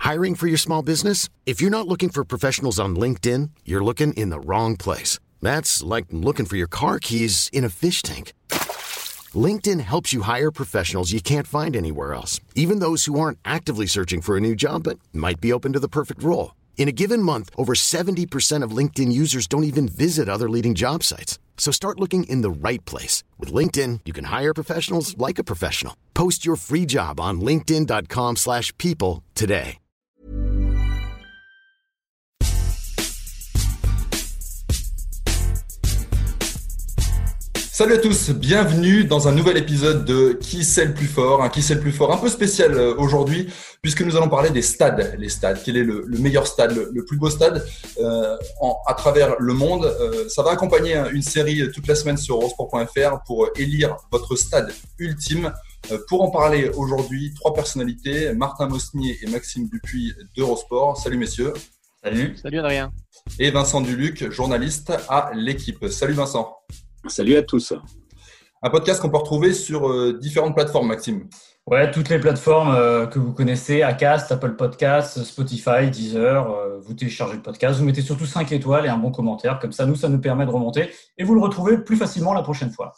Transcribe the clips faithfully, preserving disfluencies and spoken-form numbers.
Hiring for your small business? If you're not looking for professionals on LinkedIn, you're looking in the wrong place. That's like looking for your car keys in a fish tank. LinkedIn helps you hire professionals you can't find anywhere else, even those who aren't actively searching for a new job but might be open to the perfect role. In a given month, over seventy percent of LinkedIn users don't even visit other leading job sites. So start looking in the right place. With LinkedIn, you can hire professionals like a professional. Post your free job on linkedin dot com slash people today. Salut à tous, bienvenue dans un nouvel épisode de Qui c'est le plus fort, un Qui c'est le plus fort un peu spécial aujourd'hui puisque nous allons parler des stades, les stades, quel est le, le meilleur stade, le, le plus beau stade euh, en, à travers le monde. Euh, ça va accompagner une série toute la semaine sur eurosport point f r pour élire votre stade ultime. Euh, pour en parler aujourd'hui, trois personnalités, Martin Mosnier et Maxime Dupuis d'Eurosport. Salut messieurs. Salut. Salut Adrien. Et Vincent Duluc, journaliste à l'équipe. Salut Vincent. Salut à tous. Un podcast qu'on peut retrouver sur euh, différentes plateformes, Maxime. Ouais, toutes les plateformes euh, que vous connaissez, Acast, Apple Podcasts, Spotify, Deezer. Euh, vous téléchargez le podcast, vous mettez surtout cinq étoiles et un bon commentaire. Comme ça, nous, ça nous permet de remonter et vous le retrouvez plus facilement la prochaine fois.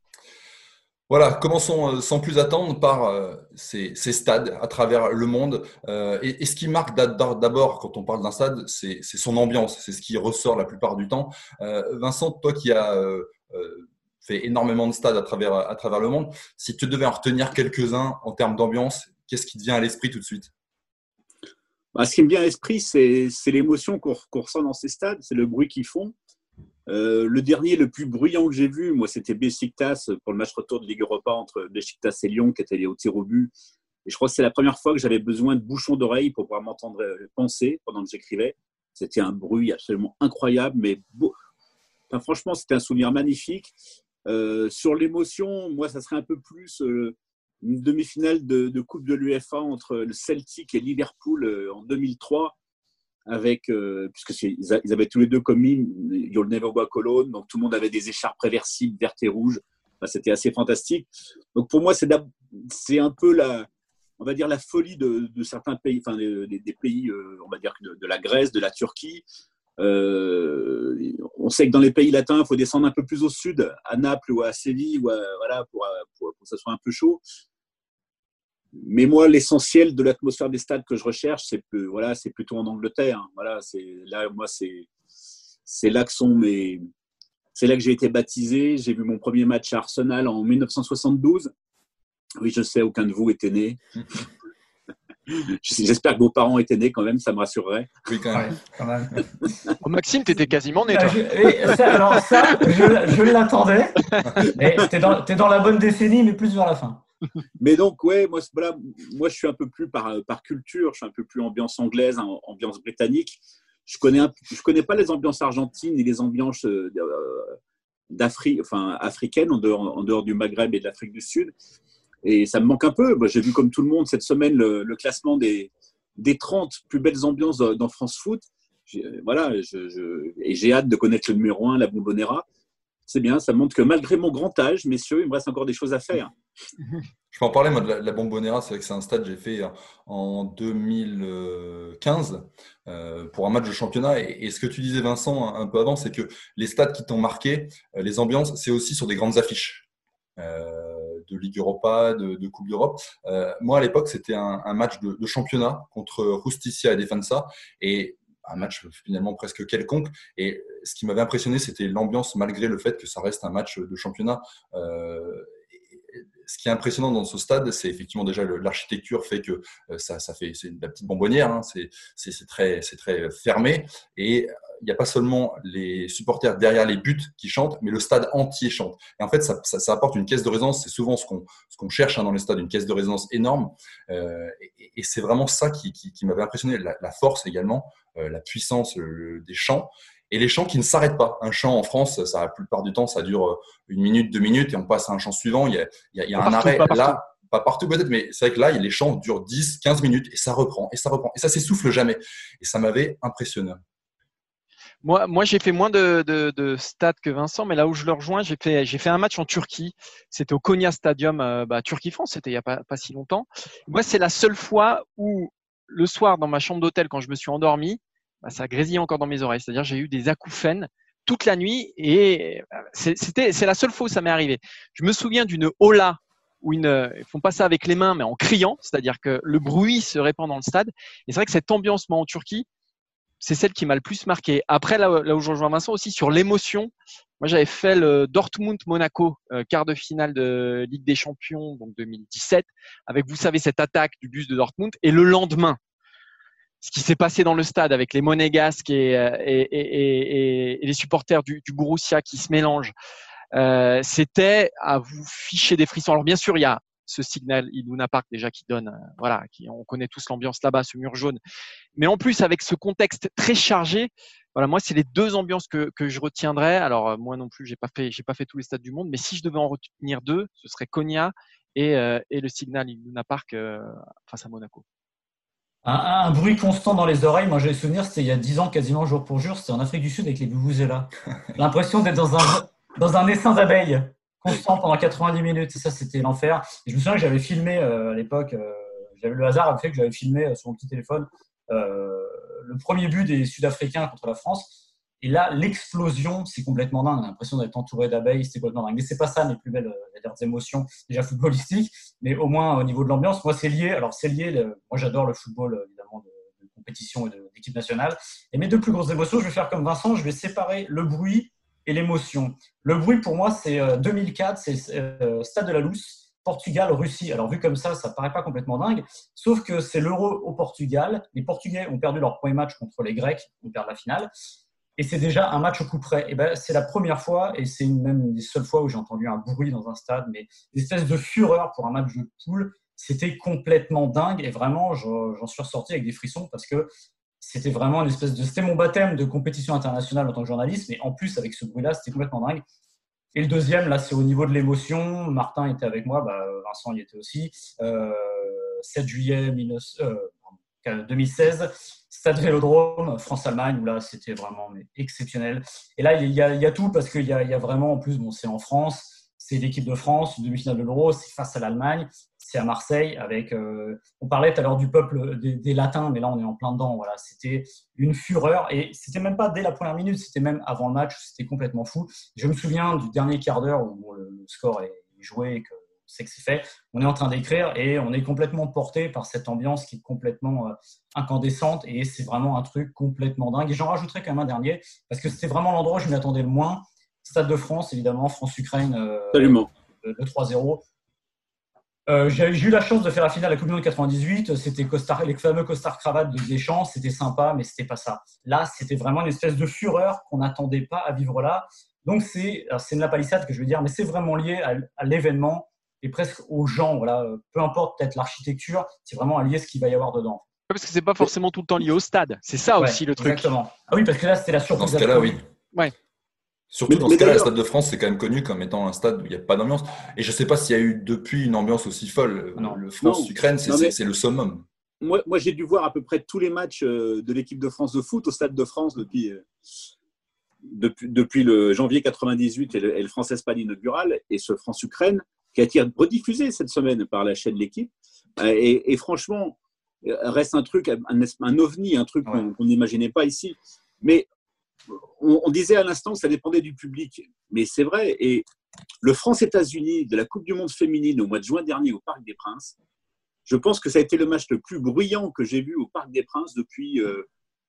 Voilà, commençons euh, sans plus attendre par euh, ces, ces stades à travers le monde. Euh, et, et ce qui marque d'abord quand on parle d'un stade, c'est, c'est son ambiance. C'est ce qui ressort la plupart du temps. Euh, Vincent, toi qui as euh, euh, fait énormément de stades à travers, à travers le monde, si tu devais en retenir quelques-uns en termes d'ambiance, qu'est-ce qui te vient à l'esprit tout de suite ? Bah, ce qui me vient à l'esprit, c'est, c'est l'émotion qu'on, qu'on ressent dans ces stades, c'est le bruit qu'ils font. Euh, le dernier, le plus bruyant que j'ai vu, moi, c'était Beşiktaş pour le match retour de Ligue Europa entre Beşiktaş et Lyon, qui était allé au tir au but. Et je crois que c'est la première fois que j'avais besoin de bouchons d'oreilles pour pouvoir m'entendre penser pendant que j'écrivais. C'était un bruit absolument incroyable, mais beau. Enfin, franchement, c'était un souvenir magnifique. Euh, sur l'émotion, moi, ça serait un peu plus euh, une demi-finale de, de Coupe de l'UEFA entre le Celtic et Liverpool euh, en deux mille trois. Avec, euh, puisque c'est, ils avaient tous les deux commis You'll Never Walk Alone, donc tout le monde avait des écharpes réversibles vertes et rouges. Enfin, c'était assez fantastique. Donc pour moi, c'est, c'est un peu la, on va dire la folie de, de certains pays, enfin des, des pays, euh, on va dire de, de la Grèce, de la Turquie. Euh, on sait que dans les pays latins, il faut descendre un peu plus au sud, à Naples ou à Séville, ou à, voilà, pour, pour, pour que ça soit un peu chaud. Mais moi, l'essentiel de l'atmosphère des stades que je recherche, c'est, que, voilà, c'est plutôt en Angleterre. Voilà, c'est, là, moi, c'est, c'est là que sont mes, c'est là que j'ai été baptisé. J'ai vu mon premier match à Arsenal en dix-neuf cent soixante-douze. Oui, je sais, aucun de vous était né. J'espère que vos parents étaient nés quand même, ça me rassurerait. Oui, quand même. Ouais, quand même. Oh, Maxime, tu étais quasiment né, toi. Je, ça, alors ça, je, je l'attendais. Mais t'es dans, t'es dans la bonne décennie, mais plus vers la fin. Mais donc, ouais, moi, voilà, moi, je suis un peu plus par, par culture, je suis un peu plus ambiance anglaise, ambiance britannique. Je connais, un, je connais pas les ambiances argentines ni les ambiances euh, d'Afrique, enfin, africaines, en dehors, en dehors du Maghreb et de l'Afrique du Sud. Et ça me manque un peu. Moi, j'ai vu, comme tout le monde, cette semaine, le, le classement des, des trente plus belles ambiances dans France Foot. J'ai, voilà, je, je, et j'ai hâte de connaître le numéro un, la Bombonera. C'est bien, ça montre que malgré mon grand âge, messieurs, il me reste encore des choses à faire. Je peux en parler, moi, de la, de la Bombonera. C'est vrai que c'est un stade que j'ai fait en deux mille quinze euh, pour un match de championnat. Et, et ce que tu disais, Vincent, un, un peu avant, c'est que les stades qui t'ont marqué, euh, les ambiances, c'est aussi sur des grandes affiches euh, de Ligue Europa, de, de Coupe d'Europe. Euh, moi, à l'époque, c'était un, un match de, de championnat contre Justicia et Defensa. Et un match finalement presque quelconque. Et ce qui m'avait impressionné, c'était l'ambiance, malgré le fait que ça reste un match de championnat. Euh, ce qui est impressionnant dans ce stade, c'est effectivement déjà le, l'architecture fait que ça, ça fait, c'est la petite bonbonnière, hein, c'est, c'est, c'est, très, c'est très fermé. Et il n'y a pas seulement les supporters derrière les buts qui chantent, mais le stade entier chante. Et en fait, ça, ça, ça apporte une caisse de résonance. C'est souvent ce qu'on, ce qu'on cherche hein, dans les stades, une caisse de résonance énorme. Euh, et, et c'est vraiment ça qui, qui, qui m'avait impressionné. La, la force également, euh, la puissance euh, des chants. Et les chants qui ne s'arrêtent pas. Un chant en France, ça, la plupart du temps, ça dure une minute, deux minutes, et on passe à un chant suivant. Il y a, il y a, il y a un partout, arrêt. Pas partout. Là, pas partout peut-être, mais c'est vrai que là, les chants durent dix, quinze minutes, et ça reprend, et ça reprend. Et ça s'essouffle jamais. Et ça m'avait impressionné. Moi, moi, j'ai fait moins de, de, de stades que Vincent, mais là où je le rejoins, j'ai fait, j'ai fait un match en Turquie. C'était au Konya Stadium, euh, bah, Turquie-France, c'était il n'y a pas, pas si longtemps. Moi, c'est la seule fois où le soir, dans ma chambre d'hôtel, quand je me suis endormi, bah, ça grésillait encore dans mes oreilles. C'est-à-dire, j'ai eu des acouphènes toute la nuit et c'est, c'était, c'est la seule fois où ça m'est arrivé. Je me souviens d'une hola où une, ils font pas ça avec les mains, mais en criant, c'est-à-dire que le bruit se répand dans le stade. Et c'est vrai que cette ambiance, moi, en Turquie, c'est celle qui m'a le plus marqué. Après, là, là où je rejoins Vincent aussi, sur l'émotion, moi, j'avais fait le Dortmund-Monaco, euh, quart de finale de Ligue des Champions, donc deux mille dix-sept, avec, vous savez, cette attaque du bus de Dortmund. Et le lendemain, ce qui s'est passé dans le stade avec les Monégasques et, et, et, et, et les supporters du, du Borussia qui se mélangent, euh, c'était à vous ficher des frissons. Alors, bien sûr, il y a ce Signal Iduna Park déjà qui donne, euh, voilà, qui, on connaît tous l'ambiance là-bas, ce mur jaune. Mais en plus, avec ce contexte très chargé, voilà, moi, c'est les deux ambiances que, que je retiendrai. Alors, euh, moi non plus, j'ai pas fait, j'ai pas fait tous les stades du monde, mais si je devais en retenir deux, ce serait Konya et, euh, et le Signal Iduna Park euh, face à Monaco. Un, un bruit constant dans les oreilles, moi j'ai le souvenir, c'était il y a dix ans, quasiment jour pour jour, c'était en Afrique du Sud avec les vuvuzelas. L'impression d'être dans un, dans un essaim d'abeilles constant pendant quatre-vingt-dix minutes, et ça c'était l'enfer. Et je me souviens que j'avais filmé euh, à l'époque, euh, j'avais le hasard avait fait que j'avais filmé euh, sur mon petit téléphone euh, le premier but des Sud-Africains contre la France. Et là, l'explosion, c'est complètement dingue. On a l'impression d'être entouré d'abeilles, c'est complètement dingue. Mais c'est pas ça mes plus belles euh, émotions, déjà footballistiques, mais au moins au niveau de l'ambiance. Moi, c'est lié. Alors, c'est lié. Le, moi, j'adore le football, évidemment, de, de compétition et de, d'équipe nationale. Et mes deux plus grosses émotions, je vais faire comme Vincent, je vais séparer le bruit et l'émotion. Le bruit, pour moi, c'est euh, deux mille quatre, c'est euh, Stade de la Luz, Portugal, Russie. Alors, vu comme ça, ça paraît pas complètement dingue, sauf que c'est l'Euro au Portugal. Les Portugais ont perdu leur premier match contre les Grecs, ils perdent la finale. Et c'est déjà un match au coup près. Et ben, c'est la première fois, et c'est une, même une des seules fois où j'ai entendu un bruit dans un stade, mais une espèce de fureur pour un match de poule. C'était complètement dingue. Et vraiment, j'en suis ressorti avec des frissons parce que c'était vraiment une espèce de… C'était mon baptême de compétition internationale en tant que journaliste, mais en plus, avec ce bruit-là, c'était complètement dingue. Et le deuxième, là, c'est au niveau de l'émotion. Martin était avec moi, bah, Vincent y était aussi. Euh, sept juillet deux mille seize, Stade Vélodrome, France-Allemagne, où là, c'était vraiment mais, exceptionnel. Et là, il y a, il y a tout parce qu'il y a, il y a vraiment, en plus, bon, c'est en France, c'est l'équipe de France, une demi-finale de l'Euro, c'est face à l'Allemagne, c'est à Marseille. Avec, euh, on parlait tout à l'heure du peuple des, des Latins, mais là, on est en plein dedans. Voilà, c'était une fureur et c'était même pas dès la première minute, c'était même avant le match, c'était complètement fou. Je me souviens du dernier quart d'heure où bon, le, le score est joué et que c'est que c'est fait. On est en train d'écrire et on est complètement porté par cette ambiance qui est complètement euh, incandescente et c'est vraiment un truc complètement dingue. Et j'en rajouterai quand même un dernier parce que c'était vraiment l'endroit où je m'y attendais le moins. Stade de France, évidemment, France-Ukraine, euh, Absolument. le, le trois zéro. Euh, j'ai, j'ai eu la chance de faire la finale à la Coupe du Monde quatre-vingt-dix-huit. C'était costard, les fameux costards cravates de Deschamps. C'était sympa, mais c'était pas ça. Là, c'était vraiment une espèce de fureur qu'on n'attendait pas à vivre là. Donc, c'est, c'est une la palissade que je veux dire, mais c'est vraiment lié à, à l'événement et presque aux gens, voilà, peu importe peut-être l'architecture, c'est vraiment lié à ce qu'il va y avoir dedans. Parce que c'est pas forcément tout le temps lié au stade, c'est ça ouais, aussi le truc. Exactement. Ah oui, parce que là c'était la surprise. Dans ce cas-là, oui. Ouais. Surtout mais, dans mais ce cas-là, le d'ailleurs... Stade de France, c'est quand même connu comme étant un stade où il n'y a pas d'ambiance. Et je ne sais pas s'il y a eu depuis une ambiance aussi folle. Non. Le France-Ukraine, c'est, non, mais... c'est, c'est le summum. Moi, moi, j'ai dû voir à peu près tous les matchs de l'équipe de France de foot au Stade de France depuis, depuis, depuis le janvier quatre-vingt-dix-huit et le, et le France-Espagne inaugural et ce France-Ukraine qui a été rediffusé cette semaine par la chaîne L'Équipe. Et, et franchement, reste un truc, un, un ovni, un truc ouais. qu'on n'imaginait pas ici. Mais on, on disait à l'instant que ça dépendait du public. Mais c'est vrai. Et le France-États-Unis de la Coupe du Monde féminine au mois de juin dernier au Parc des Princes, je pense que ça a été le match le plus bruyant que j'ai vu au Parc des Princes depuis, euh,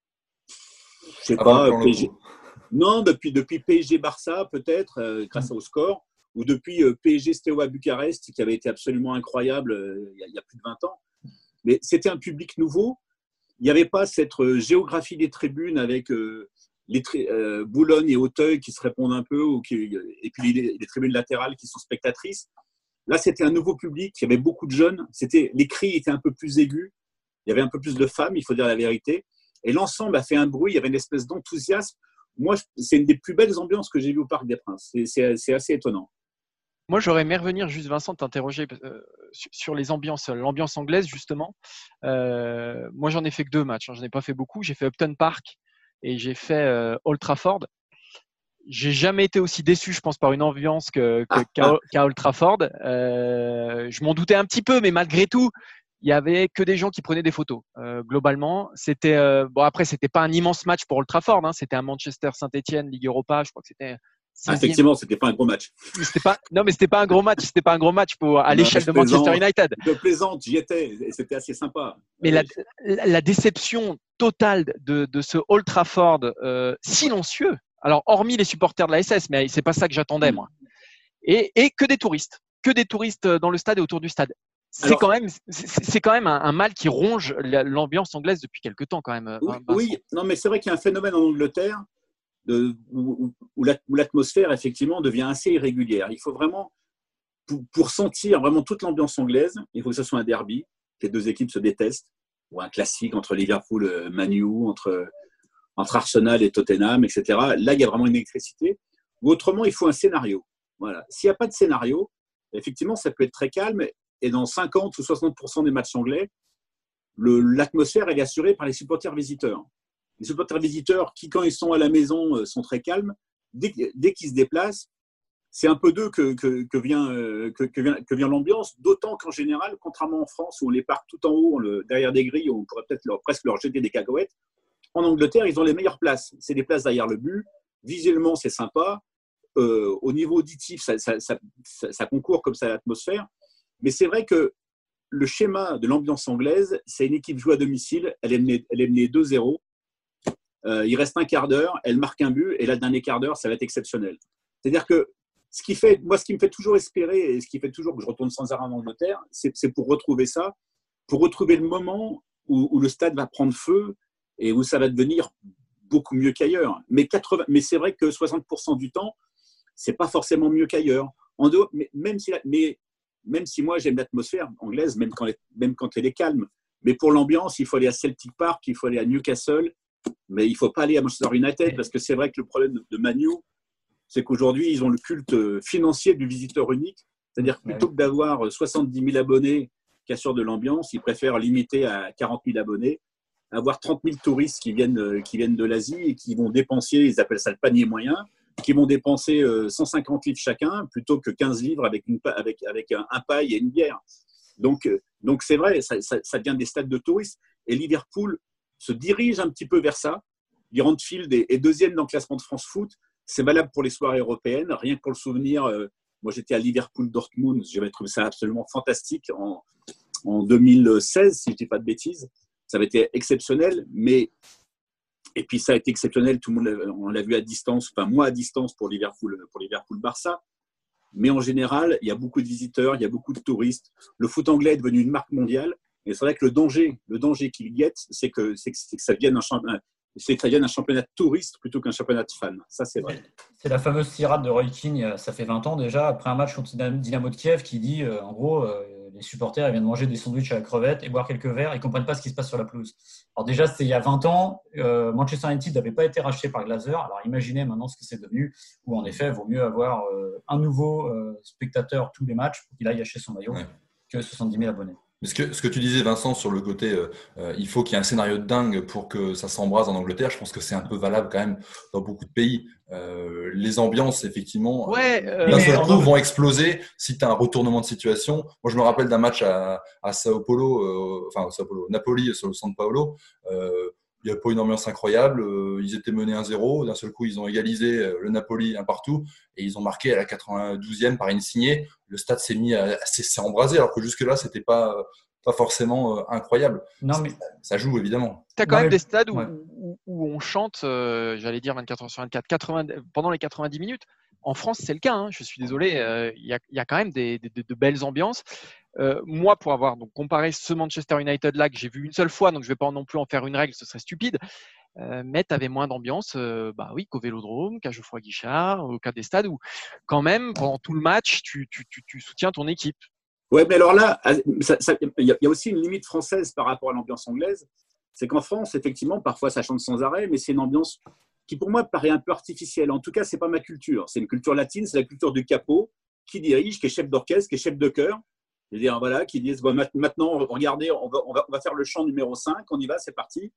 je sais pas, P S G. Non, depuis, depuis P S G-Barça peut-être, euh, grâce au score, ou depuis euh, P S G-Steaua Bucarest, qui avait été absolument incroyable euh, il, y a, il y a plus de vingt ans. Mais c'était un public nouveau. Il n'y avait pas cette euh, géographie des tribunes avec euh, les tri- euh, Boulogne et Auteuil qui se répondent un peu, ou qui, et puis les, les tribunes latérales qui sont spectatrices. Là, c'était un nouveau public. Il y avait beaucoup de jeunes. C'était, les cris étaient un peu plus aigus. Il y avait un peu plus de femmes, il faut dire la vérité. Et l'ensemble a fait un bruit. Il y avait une espèce d'enthousiasme. Moi, c'est une des plus belles ambiances que j'ai vues au Parc des Princes. C'est, c'est, c'est assez étonnant. Moi, j'aurais aimé revenir, juste Vincent, t'interroger euh, sur les ambiances, l'ambiance anglaise, justement. Euh, moi, j'en ai fait que deux matchs. Hein. Je n'en ai pas fait beaucoup. J'ai fait Upton Park et j'ai fait euh, Old Trafford. J'ai jamais été aussi déçu, je pense, par une ambiance que, que, qu'à, qu'à Old Trafford. Euh, je m'en doutais un petit peu, mais malgré tout, il y avait que des gens qui prenaient des photos. Euh, globalement, c'était euh, bon. Après, c'était pas un immense match pour Old Trafford. Hein, c'était un Manchester Saint-Etienne Ligue Europa. Je crois que c'était. Ah, effectivement, c'était pas un gros match. C'était pas. Non, mais c'était pas un gros match. C'était pas un gros match pour à non, l'échelle de Manchester United. Je plaisante, j'y étais et c'était assez sympa. Mais oui. la, la déception totale de, de ce Old Trafford euh, silencieux. Alors, hormis les supporters de la S S, mais c'est pas ça que j'attendais mmh. moi. Et, et que des touristes, que des touristes dans le stade et autour du stade. C'est Alors, quand même, c'est, c'est quand même un, un mal qui ronge l'ambiance anglaise depuis quelque temps quand même. Oui, oui. Non, mais c'est vrai qu'il y a un phénomène en Angleterre de, où, où l'atmosphère effectivement devient assez irrégulière. Il faut vraiment, pour, pour sentir vraiment toute l'ambiance anglaise, il faut que ce soit un derby, que les deux équipes se détestent, ou un classique entre Liverpool et Man U, entre, entre Arsenal et Tottenham, et cetera. Là, il y a vraiment une électricité. Ou autrement, il faut un scénario. Voilà. S'il n'y a pas de scénario, effectivement, ça peut être très calme. Et dans cinquante ou soixante pour cent des matchs anglais, le, l'atmosphère elle est assurée par les supporters visiteurs. Les supporters visiteurs qui, quand ils sont à la maison, sont très calmes. Dès, dès qu'ils se déplacent, c'est un peu d'eux que, que, que, vient, que, que, vient, que vient l'ambiance. D'autant qu'en général, contrairement en France, où on les parque tout en haut, le, derrière des grilles, où on pourrait peut-être leur, presque leur jeter des cacahuètes, en Angleterre, ils ont les meilleures places. C'est des places derrière le but. Visuellement, c'est sympa. Euh, au niveau auditif, ça, ça, ça, ça, ça concourt comme ça à l'atmosphère. Mais c'est vrai que le schéma de l'ambiance anglaise, c'est une équipe joue à domicile, elle est menée, elle est menée deux zéro, euh, il reste un quart d'heure, elle marque un but, et là, le dernier quart d'heure, ça va être exceptionnel. C'est-à-dire que ce qui fait, moi, ce qui me fait toujours espérer, et ce qui fait toujours que je retourne sans arrêt en Angleterre, c'est, c'est pour retrouver ça, pour retrouver le moment où, où le stade va prendre feu et où ça va devenir beaucoup mieux qu'ailleurs. Mais, quatre-vingts, mais c'est vrai que soixante pour cent du temps, c'est pas forcément mieux qu'ailleurs. En dehors, mais, même si la, mais Même si moi, j'aime l'atmosphère anglaise, même quand, elle, même quand elle est calme. Mais pour l'ambiance, il faut aller à Celtic Park, il faut aller à Newcastle, mais il ne faut pas aller à Manchester United, parce que c'est vrai que le problème de Man U, c'est qu'aujourd'hui, ils ont le culte financier du visiteur unique. C'est-à-dire que plutôt que d'avoir soixante-dix mille abonnés qui assurent de l'ambiance, ils préfèrent limiter à quarante mille abonnés, avoir trente mille touristes qui viennent, qui viennent de l'Asie et qui vont dépenser, ils appellent ça le panier moyen, qui vont dépenser cent cinquante livres chacun plutôt que quinze livres avec, une, avec, avec un, un paille et une bière. Donc, donc c'est vrai, ça, ça, ça devient des stades de touristes. Et Liverpool se dirige un petit peu vers ça. Liverpool est, est deuxième dans le classement de France Foot. C'est valable pour les soirées européennes. Rien que pour le souvenir, euh, moi j'étais à Liverpool-Dortmund. J'avais trouvé ça absolument fantastique en, en deux mille seize, si je ne dis pas de bêtises. Ça avait été exceptionnel, mais... Et puis ça a été exceptionnel, tout le monde on l'a vu à distance, enfin moi à distance pour Liverpool, pour Liverpool-Barça. Mais en général, il y a beaucoup de visiteurs, il y a beaucoup de touristes. Le foot anglais est devenu une marque mondiale. Et c'est vrai que le danger, le danger qu'il guette, c'est que, c'est que, c'est que ça devienne un championnat, c'est que ça devienne un championnat de touristes plutôt qu'un championnat de fans. Ça, c'est vrai. C'est la fameuse tirade de Roy Keane, ça fait vingt ans déjà, après un match contre Dynamo de Kiev, qui dit, euh, en gros, euh, les supporters ils viennent manger des sandwichs à la crevette et boire quelques verres, ils ne comprennent pas ce qui se passe sur la pelouse. Alors déjà, c'était il y a vingt ans, euh, Manchester United n'avait pas été racheté par Glazer, alors imaginez maintenant ce que c'est devenu, où en effet, il vaut mieux avoir euh, un nouveau euh, spectateur tous les matchs pour qu'il aille acheter son maillot, ouais, que soixante-dix mille abonnés. Ce que, ce que tu disais, Vincent, sur le côté, euh, euh, il faut qu'il y ait un scénario de dingue pour que ça s'embrase en Angleterre, je pense que c'est un peu valable quand même dans beaucoup de pays. Euh, les ambiances, effectivement, ouais, euh, d'un seul coup, vont exploser si tu as un retournement de situation. Moi, je me rappelle d'un match à, à Sao Paulo, euh, enfin, Sao Paulo, Napoli, sur le San Paolo. Euh, il n'y a pas une ambiance incroyable. Euh, ils étaient menés un zéro. D'un seul coup, ils ont égalisé euh, le Napoli un partout et ils ont marqué à la quatre-vingt-douzième par Insigne. Le stade s'est mis à, s'est, s'est embrasé alors que jusque-là, c'était pas pas forcément euh, incroyable. Non, mais... ça, ça joue évidemment. Tu as quand non, même mais... des stades où, ouais. où, où on chante, euh, j'allais dire vingt-quatre heures sur vingt-quatre, quatre-vingts, pendant les quatre-vingt-dix minutes. En France, c'est le cas. Hein, je suis désolé. Il euh, y, y a quand même des, des, de belles ambiances. Euh, moi, pour avoir donc, comparé ce Manchester United-là que j'ai vu une seule fois, donc je ne vais pas non plus en faire une règle, ce serait stupide. Euh, mais tu avais moins d'ambiance, euh, bah oui, qu'au Vélodrome, qu'à Geoffroy-Guichard, au cas des stades où, quand même, pendant tout le match, tu, tu, tu, tu soutiens ton équipe. Ouais, mais alors là, il y, y a aussi une limite française par rapport à l'ambiance anglaise. C'est qu'en France, effectivement, parfois ça chante sans arrêt, mais c'est une ambiance qui, pour moi, paraît un peu artificielle. En tout cas, c'est pas ma culture. C'est une culture latine, c'est la culture du capot qui dirige, qui est chef d'orchestre, qui est chef de chœur. C'est-à-dire, voilà, qui disent bon, maintenant, regardez, on va, on, va, on va faire le chant numéro cinq, on y va, c'est parti.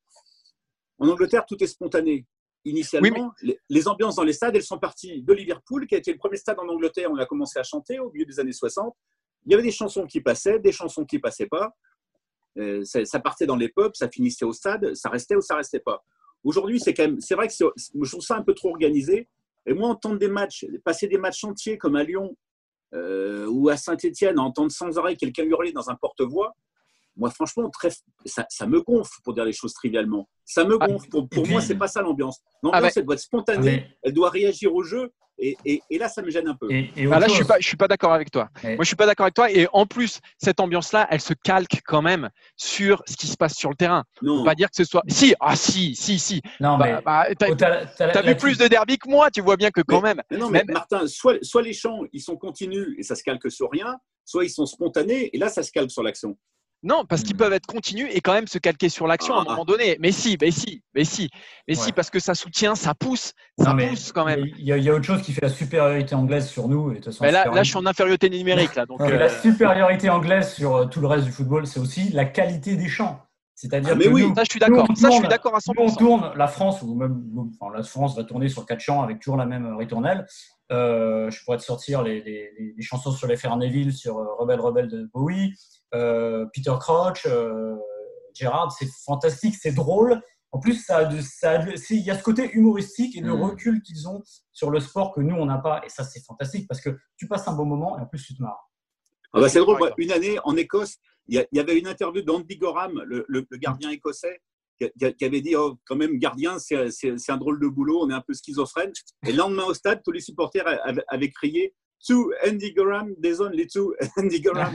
En Angleterre, tout est spontané. Initialement, oui, mais... les, les ambiances dans les stades, elles sont parties de Liverpool, qui a été le premier stade en Angleterre où on a commencé à chanter au milieu des années soixante. Il y avait des chansons qui passaient, des chansons qui ne passaient pas. Euh, ça, ça partait dans les pubs, ça finissait au stade, ça restait ou ça restait pas. Aujourd'hui, c'est quand même, c'est vrai que c'est, je trouve ça un peu trop organisé. Et moi, entendre des matchs, passer des matchs entiers comme à Lyon euh, ou à Saint-Étienne, entendre sans arrêt quelqu'un hurler dans un porte-voix, moi, franchement, très, ça, ça me gonfle pour dire les choses trivialement. Ça me gonfle. Pour, pour puis, moi, c'est pas ça l'ambiance. L'ambiance, ah ben, elle doit être spontanée, mais, elle doit réagir au jeu. Et, et, et là, ça me gêne un peu. Et, et ah là, chose, je suis pas, je suis pas d'accord avec toi. mais, Moi, je suis pas d'accord avec toi. Et en plus, cette ambiance-là, elle se calque quand même sur ce qui se passe sur le terrain. Non. On peut pas dire que ce soit. Si, ah si, si, si. Non, bah, mais bah, t'as, oh, t'as, t'as, t'as la, vu plus de derby que moi. Tu vois bien que quand mais, même. Mais non, mais même... Martin, soit, soit les chants, ils sont continus et ça se calque sur rien, soit ils sont spontanés et là, ça se calque sur l'action. Non, parce qu'ils peuvent être continus et quand même se calquer sur l'action ah, à un moment donné. Mais si, mais si, mais si, mais ouais. si, parce que ça soutient, ça pousse, ça non, pousse quand même. Il y, y, a autre chose qui fait la supériorité anglaise sur nous. Et de toute façon, là, supériorité... là, je suis en infériorité numérique. Là, donc, et euh... la supériorité anglaise sur euh, tout le reste du football, c'est aussi la qualité des chants. C'est-à-dire ah, mais que oui, nous, ça, je suis d'accord. Nous, ça, tourne, je suis d'accord à cent pour cent. Nous, on tourne la France, ou même enfin, la France va tourner sur quatre chants avec toujours la même ritournelle. Euh, je pourrais te sortir les, les, les chansons sur les Fairneville, sur euh, Rebelle Rebelle de Bowie, euh, Peter Crouch, euh, Gérard. C'est fantastique, c'est drôle. En plus, ça, ça, il y a ce côté humoristique et de mmh. recul qu'ils ont sur le sport que nous, on n'a pas. Et ça, c'est fantastique parce que tu passes un bon moment et en plus, tu te marres. Ah bah c'est drôle. Moi, une année, en Écosse, il y, y avait une interview d'Andy Gorham, le, le, le gardien écossais, qui, qui avait dit oh, quand même, gardien, c'est, c'est, c'est un drôle de boulot, on est un peu schizophrène. Et le lendemain au stade, tous les supporters avaient, avaient crié To Andy Gorham, there's only two Andy Gorham.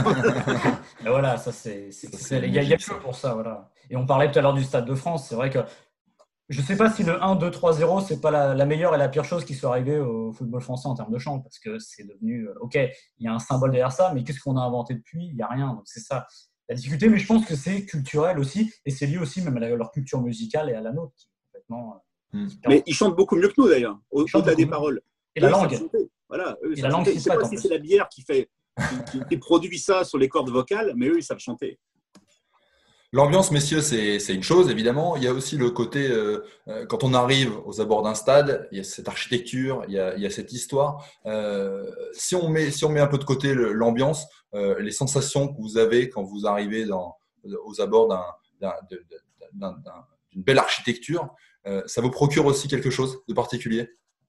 Et voilà, ça c'est. Il y a, y a que pour ça. Voilà. Et on parlait tout à l'heure du Stade de France. C'est vrai que je ne sais pas si le un deux trois zéro, ce n'est pas la, la meilleure et la pire chose qui soit arrivée au football français en termes de chant, parce que c'est devenu, OK, il y a un symbole derrière ça, mais qu'est-ce qu'on a inventé depuis ? Il n'y a rien. Donc c'est ça la difficulté, mais je pense que c'est culturel aussi, et c'est lié aussi même à leur culture musicale et à la nôtre, qui est complètement. Mmh. Mais ils chantent beaucoup mieux que nous d'ailleurs, au-delà des paroles. Et eux, la langue. Voilà, eux, et la langue je ne sais pas si c'est la bière qui, fait, qui, qui, qui produit ça sur les cordes vocales, mais eux, ils savent chanter. L'ambiance, messieurs, c'est, c'est une chose, évidemment. Il y a aussi le côté, euh, quand on arrive aux abords d'un stade, il y a cette architecture, il y a, il y a cette histoire. Euh, si, on met, si on met un peu de côté le, l'ambiance, euh, les sensations que vous avez quand vous arrivez dans, aux abords d'un, d'un, d'un, d'un, d'une belle architecture, euh, ça vous procure aussi quelque chose de particulier ?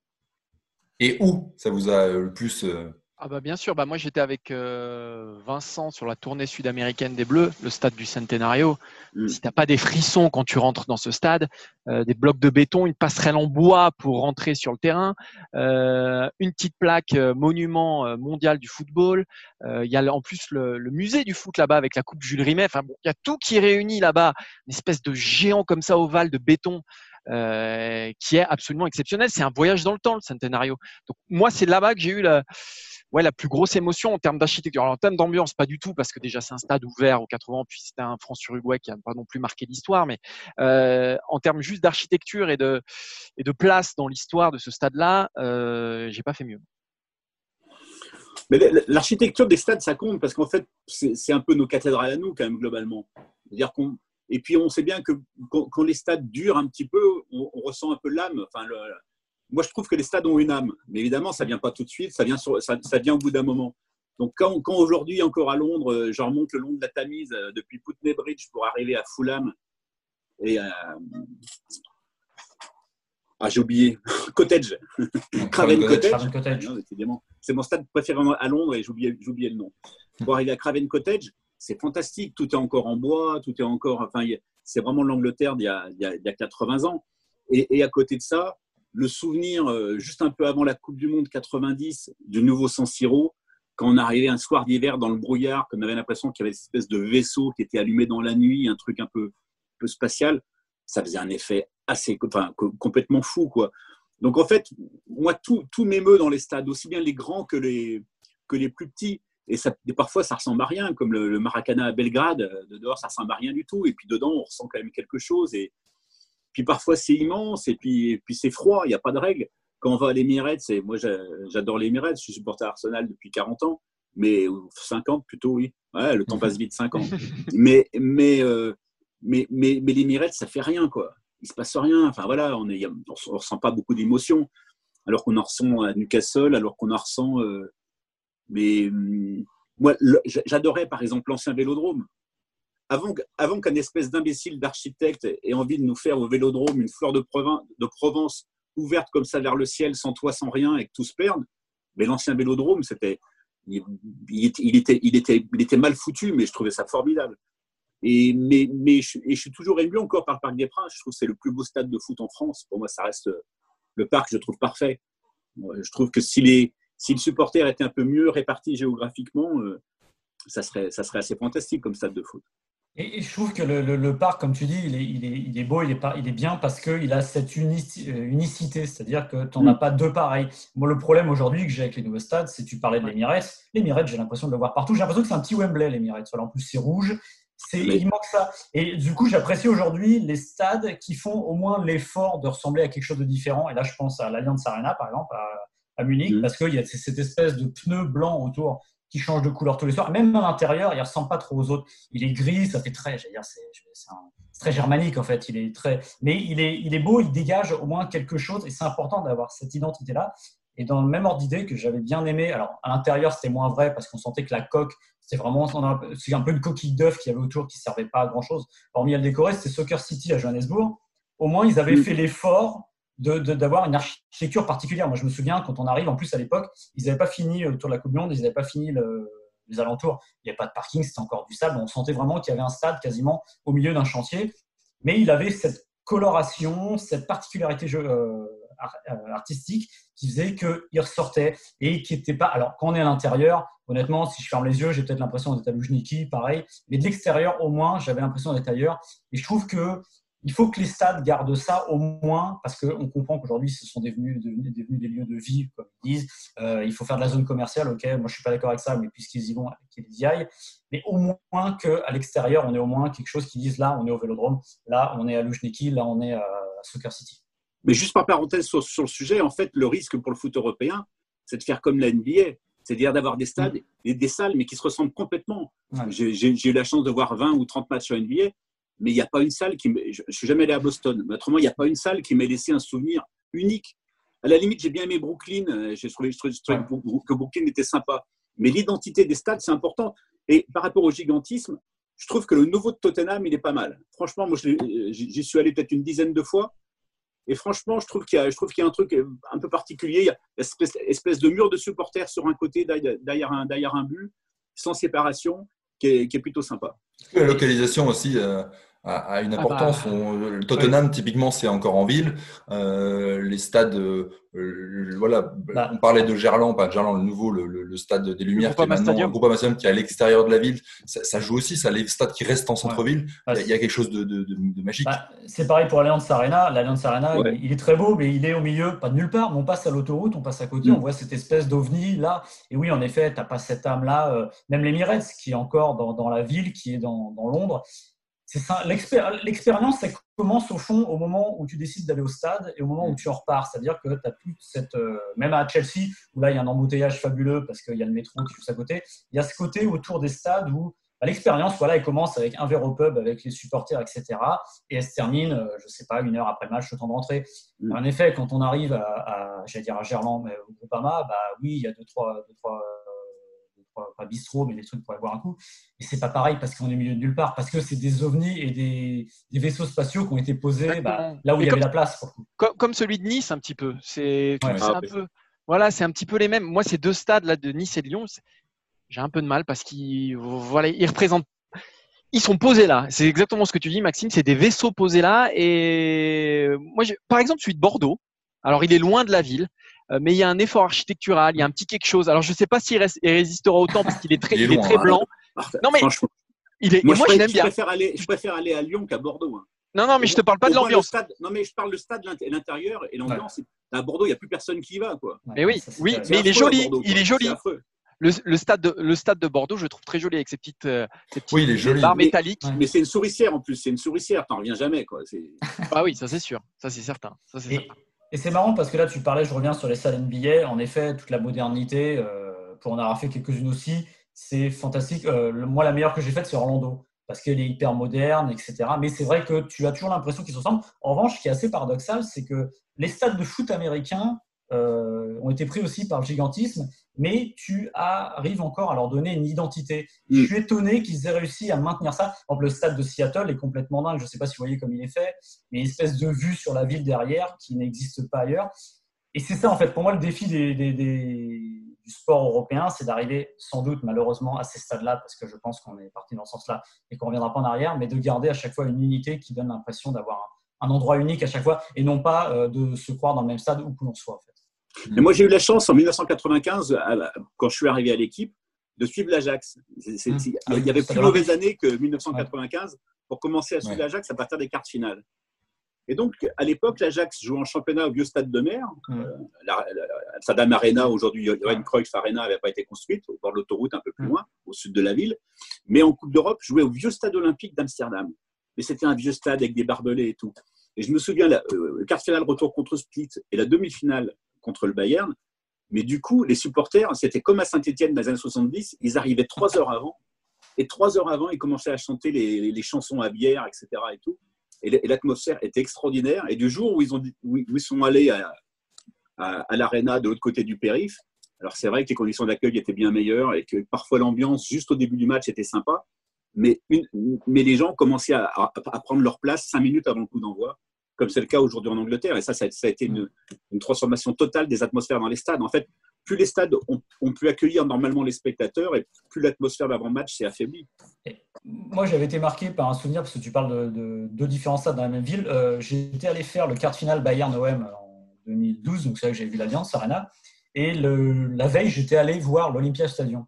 Et où ça vous a le plus… Euh, Ah bah bien sûr, bah moi j'étais avec euh, Vincent sur la tournée sud-américaine des Bleus, le stade du Centenario. Mmh. Si tu n'as pas des frissons quand tu rentres dans ce stade, euh, des blocs de béton, une passerelle en bois pour rentrer sur le terrain, euh, une petite plaque euh, monument euh, mondial du football, il euh, y a en plus le, le musée du foot là-bas avec la coupe Jules Rimet, enfin bon, il y a tout qui est réuni là-bas, une espèce de géant comme ça ovale de béton. Euh, qui est absolument exceptionnel. C'est un voyage dans le temps, le Centenario. Donc moi, c'est là-bas que j'ai eu la, ouais, la plus grosse émotion en termes d'architecture. Alors en termes d'ambiance, pas du tout, parce que déjà c'est un stade ouvert aux quatre-vingts, puis c'était un France-Uruguay qui n'a pas non plus marqué l'histoire, mais euh, en termes juste d'architecture et de, et de place dans l'histoire de ce stade-là, euh, j'ai pas fait mieux. Mais l'architecture des stades, ça compte, parce qu'en fait, c'est, c'est un peu nos cathédrales à nous, quand même, globalement. C'est-à-dire qu'on Et puis, on sait bien que quand, quand les stades durent un petit peu, on, on ressent un peu l'âme. Enfin, le, moi, je trouve que les stades ont une âme. Mais évidemment, ça ne vient pas tout de suite. Ça vient, sur, ça, ça vient au bout d'un moment. Donc, quand, quand aujourd'hui, encore à Londres, je remonte le long de la Tamise depuis Putney Bridge pour arriver à Fulham et à… Ah, j'ai oublié. Cottage. Craven Cottage. Cottage. Non, c'est mon stade préféré à Londres et j'oubliais, j'oubliais le nom. Pour arriver à Craven Cottage, c'est fantastique. Tout est encore en bois, tout est encore. Enfin, c'est vraiment l'Angleterre d'il y a, d'il y a quatre-vingts ans. Et, et à côté de ça, le souvenir, euh, juste un peu avant la Coupe du Monde quatre-vingt-dix, du nouveau San Siro, quand on arrivait un soir d'hiver dans le brouillard, qu'on avait l'impression qu'il y avait cette espèce de vaisseau qui était allumé dans la nuit, un truc un peu, un peu spatial, ça faisait un effet assez, enfin, complètement fou, quoi. Donc en fait, moi, tout, tout m'émeut dans les stades, aussi bien les grands que les, que les plus petits. Et, ça, et parfois, ça ressemble à rien, comme le, le Maracana à Belgrade. De dehors, ça ressemble à rien du tout. Et puis dedans, on ressent quand même quelque chose. Et puis parfois, c'est immense. Et puis, et puis c'est froid. Il n'y a pas de règle. Quand on va à l'Emirates, c'est, moi, j'adore l'Emirates. Je suis supporter Arsenal depuis quarante ans. Mais cinquante plutôt, oui. Ouais, le temps passe vite, cinquante. mais, mais, euh, mais, mais, mais l'Emirates, ça fait rien, quoi. Il se passe rien. Enfin voilà, on est, on ressent pas beaucoup d'émotions. Alors qu'on en ressent à Newcastle, alors qu'on en ressent… Euh, Mais moi, j'adorais par exemple l'ancien Vélodrome. avant, avant qu'un espèce d'imbécile d'architecte ait envie de nous faire au Vélodrome une fleur de Provence, de Provence ouverte comme ça vers le ciel, sans toit, sans rien, et que tout se perde, mais l'ancien Vélodrome, c'était, il, il, était, il, était, il, était, il était mal foutu, mais je trouvais ça formidable. Et, mais, mais je, et je suis toujours ému encore par le Parc des Princes. Je trouve que c'est le plus beau stade de foot en France. Pour moi, ça reste le parc, je trouve parfait. Je trouve que si les, si le supporter était un peu mieux réparti géographiquement, ça serait, ça serait assez fantastique comme stade de foot. Et, et je trouve que le, le, le parc, comme tu dis, il est, il est, il est beau, il est, pas, il est bien parce qu'il a cette unici, unicité, c'est-à-dire que tu n'en as pas deux pareils. Moi, le problème aujourd'hui que j'ai avec les nouveaux stades, c'est que tu parlais de l'Emirates. L'Emirates, j'ai l'impression de le voir partout. J'ai l'impression que c'est un petit Wembley, l'Emirates. Voilà, en plus, c'est rouge. C'est, Mais... Il manque ça. Et du coup, j'apprécie aujourd'hui les stades qui font au moins l'effort de ressembler à quelque chose de différent. Et là, je pense à l'Allianz Arena, par exemple, à, à Munich, mmh. parce qu'il y a cette espèce de pneu blanc autour qui change de couleur tous les soirs. Même à l'intérieur, il ne ressemble pas trop aux autres. Il est gris, ça fait très, j'allais dire, c'est, c'est, un, c'est très germanique en fait. Il est très, mais il est, il est beau, il dégage au moins quelque chose. Et c'est important d'avoir cette identité-là. Et dans le même ordre d'idée que j'avais bien aimé, alors à l'intérieur, c'était moins vrai parce qu'on sentait que la coque, c'était vraiment, c'est un peu une coquille d'œuf qu'il y avait autour qui ne servait pas à grand-chose. Hormis à le décorer, c'était Soccer City à Johannesburg. Au moins, ils avaient fait l'effort de, de, d'avoir une architecture particulière. Moi, je me souviens, quand on arrive, en plus à l'époque, ils n'avaient pas fini autour de la Coupe du Monde, ils n'avaient pas fini le, les alentours. Il n'y avait pas de parking, c'était encore du sable. On sentait vraiment qu'il y avait un stade quasiment au milieu d'un chantier. Mais il avait cette coloration, cette particularité euh, artistique qui faisait qu'il ressortait et qui n'était pas… Alors, quand on est à l'intérieur, honnêtement, si je ferme les yeux, j'ai peut-être l'impression d'être à Loujniki, pareil. Mais de l'extérieur, au moins, j'avais l'impression d'être ailleurs. Et je trouve qu'il faut que les stades gardent ça au moins, parce qu'on comprend qu'aujourd'hui, ce sont devenus, devenus, devenus des lieux de vie, comme ils disent. Euh, il faut faire de la zone commerciale, ok, moi je ne suis pas d'accord avec ça, mais puisqu'ils y vont, qu'ils y aillent. Mais au moins qu'à l'extérieur, on ait au moins quelque chose qui dise là, on est au Vélodrome, là, on est à Loujniki, là, on est à Soccer City. Mais juste par parenthèse sur, sur le sujet, en fait, le risque pour le foot européen, c'est de faire comme la N B A, c'est-à-dire d'avoir des stades et des salles, mais qui se ressemblent complètement. Ouais. J'ai, j'ai, j'ai eu la chance de voir vingt ou trente matchs sur N B A, mais il n'y a pas une salle qui… Je ne suis jamais allé à Boston, mais autrement, il n'y a pas une salle qui m'ait laissé un souvenir unique. À la limite, j'ai bien aimé Brooklyn, j'ai trouvé, je trouvais, je trouvais ouais. que Brooklyn était sympa. Mais l'identité des stades, c'est important. Et par rapport au gigantisme, je trouve que le nouveau de Tottenham, il est pas mal. Franchement, moi, je j'y suis allé peut-être une dizaine de fois. Et franchement, je trouve qu'il y a, je trouve qu'il y a un truc un peu particulier. Il y a une espèce, espèce de mur de supporters sur un côté, derrière un, derrière un but, sans séparation, qui est, qui est plutôt sympa. La localisation aussi euh, a, a une importance. Ah bah, On, le Tottenham, oui. typiquement, c'est encore en ville. Euh, les stades, euh, voilà, bah, on parlait de Gerland, pas de Gerland, le nouveau, le, le, le stade des Lumières, qui est maintenant un Groupama Stadium qui est à l'extérieur de la ville. Ça, ça joue aussi, ça, les stades qui restent en centre-ville. Ouais. Bah, il, y a, il y a quelque chose de, de, de, de magique. Bah, c'est pareil pour l'Allianz Arena. L'Allianz Arena, ouais. il, il est très beau, mais il est au milieu, pas de nulle part. Mais on passe à l'autoroute, on passe à côté, mmh. on voit cette espèce d'ovni là. Et oui, en effet, tu n'as pas cette âme-là. Euh, même l'Emirates, qui est encore dans, dans la ville, qui est dans, dans Londres. C'est ça, l'expér- l'expérience, ça commence au fond au moment où tu décides d'aller au stade et au moment où tu en repars. C'est-à-dire que tu as toute cette… Euh, même à Chelsea, où là, il y a un embouteillage fabuleux parce qu'il y a le métro qui est juste à côté, il y a ce côté autour des stades où bah, l'expérience, voilà, elle commence avec un verre au pub, avec les supporters, et cetera. Et elle se termine, euh, je ne sais pas, une heure après le match, le temps de rentrer. Mmh. En effet, quand on arrive à, à j'allais dire à Gerland, mais au Groupama, bah oui, il y a deux, trois… Deux, trois pas bistrot, mais des trucs pour aller boire un coup. Et c'est pas pareil parce qu'on est au milieu de nulle part, parce que c'est des ovnis et des, des vaisseaux spatiaux qui ont été posés bah, là où et il y avait la place. Pour comme, comme celui de Nice, un petit peu. C'est, ouais, c'est ah, un mais... peu, voilà, c'est un petit peu les mêmes. Moi, ces deux stades là de Nice et de Lyon, j'ai un peu de mal parce qu'ils, voilà, ils représentent. Ils sont posés là. C'est exactement ce que tu dis, Maxime. C'est des vaisseaux posés là. Et moi, j'ai, par exemple, celui de Bordeaux. Alors, il est loin de la ville. Mais il y a un effort architectural, il y a un petit quelque chose. Alors, je ne sais pas s'il reste, il résistera autant parce qu'il est très, il est, il est très blanc. Hein. Non, mais il est, moi, moi je, je l'aime bien. Préfère aller, je préfère aller à Lyon qu'à Bordeaux. Hein. Non, non, mais je ne te parle pas de l'ambiance. Stade, non, mais je parle de stade l'intérieur et l'ambiance. Ouais. À Bordeaux, il n'y a plus personne qui y va. Quoi. Mais oui, ça, oui, mais il est joli. Il est joli. Le, le, stade de, le stade de Bordeaux, je le trouve très joli avec ses petites, euh, ses petites oui, il est joli. barres métalliques. Mais, mais c'est une souricière en plus. C'est une souricière. Tu n'en reviens jamais. Quoi. C'est... Ah oui, ça c'est sûr. Ça c'est certain. Ça, c'est et, certain. Et c'est marrant parce que là, tu parlais, je reviens sur les salles N B A. En effet, toute la modernité, euh, pour en avoir fait quelques-unes aussi, c'est fantastique. Euh, le, moi, la meilleure que j'ai faite, c'est Orlando parce qu'elle est hyper moderne, et cetera. Mais c'est vrai que tu as toujours l'impression qu'ils se ressemblent. En revanche, ce qui est assez paradoxal, c'est que les stades de foot américains euh, ont été pris aussi par le gigantisme, mais tu arrives encore à leur donner une identité. Mm. Je suis étonné qu'ils aient réussi à maintenir ça. Par exemple, le stade de Seattle est complètement dingue. Je ne sais pas si vous voyez comme il est fait, mais une espèce de vue sur la ville derrière qui n'existe pas ailleurs. Et c'est ça, en fait, pour moi, le défi des, des, des, du sport européen, c'est d'arriver sans doute, malheureusement, à ces stades-là, parce que je pense qu'on est parti dans ce sens-là et qu'on ne reviendra pas en arrière, mais de garder à chaque fois une unité qui donne l'impression d'avoir un, un endroit unique à chaque fois et non pas euh, de se croire dans le même stade où que l'on soit, en fait. Et moi, j'ai eu la chance, en dix-neuf cent quatre-vingt-quinze, quand je suis arrivé à l'équipe, de suivre l'Ajax. C'est, c'est, c'est, il y avait plus mauvaise année que dix-neuf cent quatre-vingt-quinze pour commencer à suivre ouais. l'Ajax à partir des quarts de finale. Et donc, à l'époque, l'Ajax jouait en championnat au vieux stade de mer. Mmh. Euh, la, la, la Sadam Arena, aujourd'hui, Johan Cruyff Arena n'avait pas été construite, au bord de l'autoroute, un peu plus mmh. loin, au sud de la ville. Mais en Coupe d'Europe, jouait au vieux stade olympique d'Amsterdam. Mais c'était un vieux stade avec des barbelés et tout. Et je me souviens, la, euh, le quart de finale retour contre Split et la demi-finale contre le Bayern. Mais du coup, les supporters, c'était comme à Saint-Étienne dans les années soixante-dix, ils arrivaient trois heures avant. Et trois heures avant, ils commençaient à chanter les, les, les chansons à bière, et cetera. Et tout. Et l'atmosphère était extraordinaire. Et du jour où ils, ont, où ils sont allés à, à, à l'aréna de l'autre côté du périph', alors c'est vrai que les conditions d'accueil étaient bien meilleures et que parfois l'ambiance, juste au début du match, était sympa. Mais, une, mais les gens commençaient à, à, à prendre leur place cinq minutes avant le coup d'envoi, comme c'est le cas aujourd'hui en Angleterre. Et ça, ça, ça a été une, une transformation totale des atmosphères dans les stades. En fait, plus les stades ont, ont pu accueillir normalement les spectateurs et plus l'atmosphère d'avant-match s'est affaiblie. Moi, j'avais été marqué par un souvenir, parce que tu parles de, de deux différents stades dans la même ville. Euh, j'étais allé faire le quart de finale Bayern-O M en deux mille douze, donc c'est là que j'avais vu l'Allianz Arena. Et le, la veille, j'étais allé voir l'Olympia Stadium.